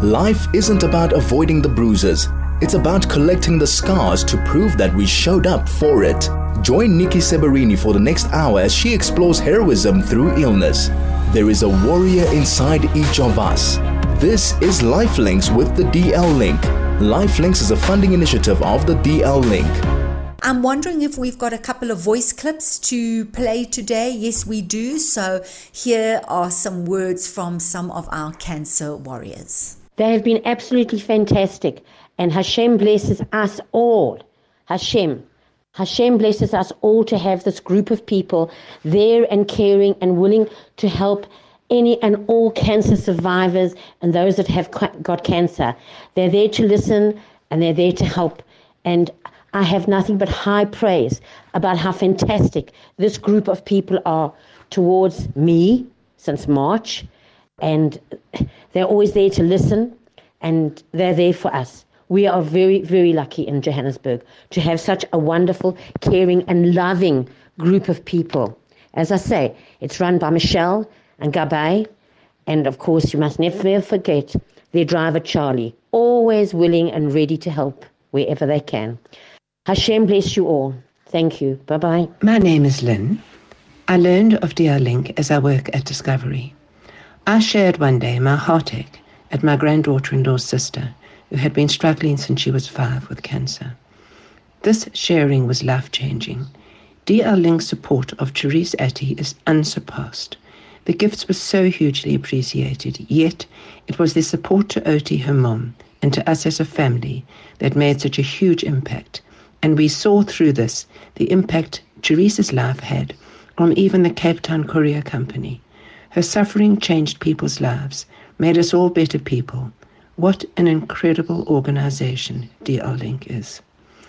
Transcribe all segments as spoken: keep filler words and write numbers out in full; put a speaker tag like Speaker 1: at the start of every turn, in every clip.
Speaker 1: Life isn't about avoiding the bruises. It's about collecting the scars to prove that we showed up for it. Join Nikki Seberini for the next hour as she explores heroism through illness. There is a warrior inside each of us. This is Lifelinks with the D L Link. Lifelinks is a funding initiative of the D L Link.
Speaker 2: I'm wondering if we've got a couple of voice clips to play today. Yes, we do. So here are some words from some of our cancer warriors.
Speaker 3: They have been absolutely fantastic. And Hashem blesses us all. Hashem. Hashem blesses us all to have this group of people there and caring and willing to help any and all cancer survivors and those that have got cancer. They're there to listen and they're there to help. And I have nothing but high praise about how fantastic this group of people are towards me since March. And they're always there to listen and they're there for us. We are very, very lucky in Johannesburg to have such a wonderful, caring and loving group of people. As I say, it's run by Michelle and Gabay, and of course you must never forget their driver Charlie, always willing and ready to help wherever they can. Hashem bless you all. Thank you. Bye-bye.
Speaker 4: My name is Lynn. I learned of D L Link as I work at Discovery. I shared one day my heartache at my granddaughter-in-law's sister, who had been struggling since she was five with cancer. This sharing was life-changing. D L Link's support of Therese Atty is unsurpassed. The gifts were so hugely appreciated, yet it was their support to Oti, her mom, and to us as a family that made such a huge impact. And we saw through this the impact Therese's life had on even the Cape Town Courier Company. Her suffering changed people's lives, made us all better people. What an incredible organization D L Link is.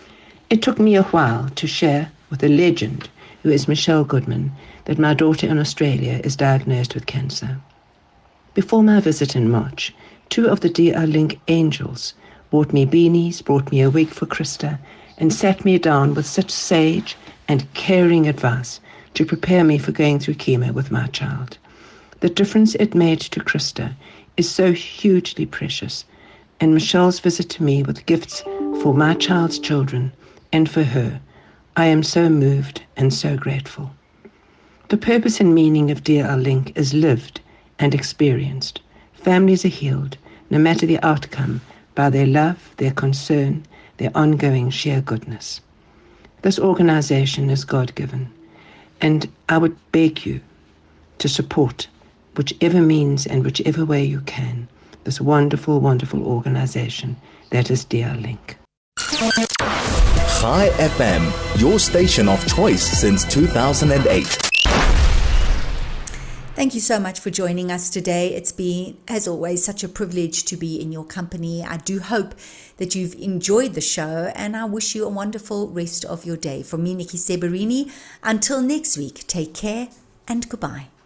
Speaker 4: It took me a while to share with a legend, who is Michelle Goodman, that my daughter in Australia is diagnosed with cancer. Before my visit in March, two of the D L Link angels bought me beanies, brought me a wig for Krista, and sat me down with such sage and caring advice to prepare me for going through chemo with my child. The difference it made to Krista is so hugely precious, and Michelle's visit to me with gifts for my child's children and for her, I am so moved and so grateful. The purpose and meaning of D L Link is lived and experienced. Families are healed, no matter the outcome, by their love, their concern, their ongoing sheer goodness. This organization is God-given, and I would beg you to support whichever means and whichever way you can, this wonderful, wonderful organization that is D L Link.
Speaker 1: Chai F M, your station of choice since two thousand eight.
Speaker 2: Thank you so much for joining us today. It's been, as always, such a privilege to be in your company. I do hope that you've enjoyed the show, and I wish you a wonderful rest of your day. From me, Nikki Seberini, until next week, take care and goodbye.